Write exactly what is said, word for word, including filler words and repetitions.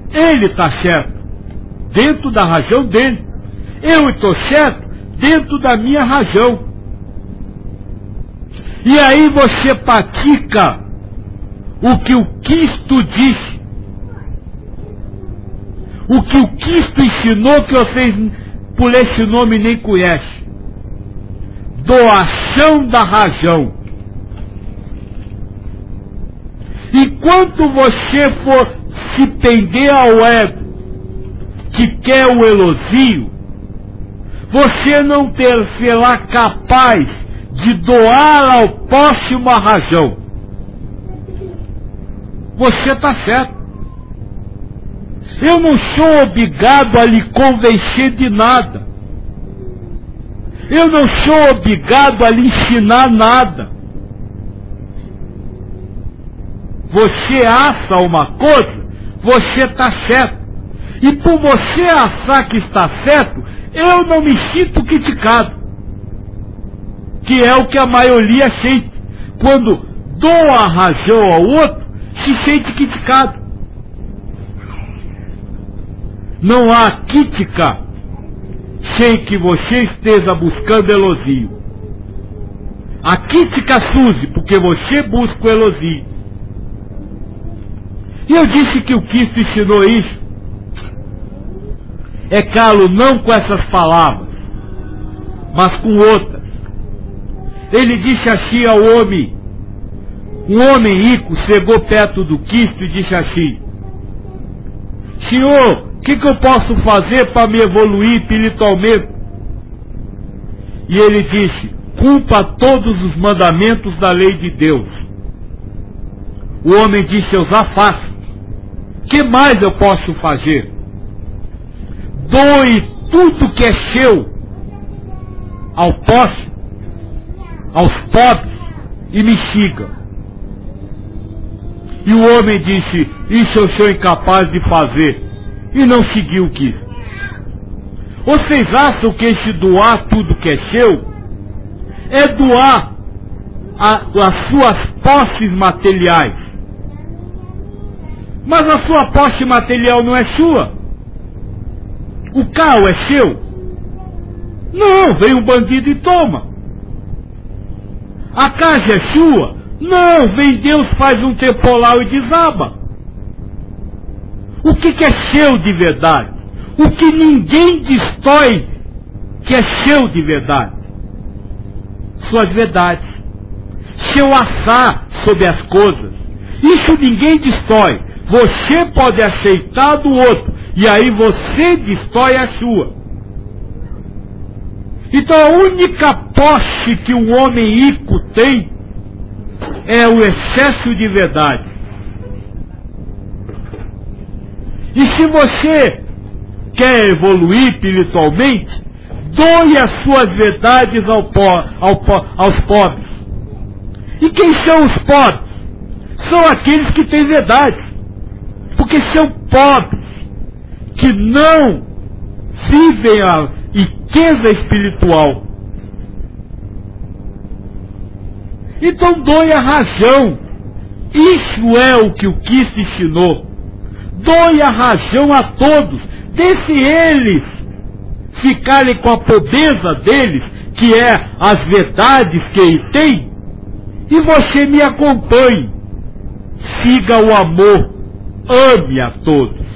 Ele está certo, dentro da razão dele. Eu estou certo, dentro da minha razão. E aí você pratica o que o Cristo disse. O que o Cristo ensinou, que vocês por esse nome nem conhecem. Doação da razão. Enquanto você for se pender ao ego, que quer o elogio, você não será capaz de doar ao próximo a razão. Você está certo. Eu não sou obrigado a lhe convencer de nada. Eu não sou obrigado a lhe ensinar nada. Você acha uma coisa, você está certo. E por você achar que está certo, eu não me sinto criticado. Que é o que a maioria sente. Quando doa a razão ao outro, se sente criticado. Não há crítica sem que você esteja buscando elogio. A crítica surge porque você busca o elogio. E eu disse que o Cristo ensinou isso. É claro, não com essas palavras, mas com outras. Ele disse assim ao homem, um homem rico chegou perto do Cristo e disse assim: Senhor, o que, que eu posso fazer para me evoluir espiritualmente? E ele disse: cumpra todos os mandamentos da lei de Deus. O homem disse: eu já faço. O que mais eu posso fazer? Doe tudo que é seu ao próximo, aos pobres, e me siga. E o homem disse: isso eu sou incapaz de fazer. E não seguiu o que. Vocês acham que esse doar tudo que é seu é doar a, as suas posses materiais? Mas a sua posse material não é sua. O carro é seu? Não, vem um bandido e toma. A casa é sua? Não, vem Deus, faz um temporal e desaba. O que, que é seu de verdade? O que ninguém destrói que é seu de verdade? Suas verdades. Seu assar sobre as coisas. Isso ninguém destrói. Você pode aceitar do outro. E aí você destrói a sua. Então a única posse que um homem rico tem é o excesso de verdade. E se você quer evoluir espiritualmente, doe as suas verdades ao po, ao po, aos pobres. E quem são os pobres? São aqueles que têm verdade. Porque são pobres que não vivem a riqueza espiritual. Então doe a razão. Isso é o que o Cristo ensinou. Doe a razão a todos. Deixe eles ficarem com a pobreza deles, que é as verdades que ele tem, e você me acompanhe. Siga o amor. Ame a todos.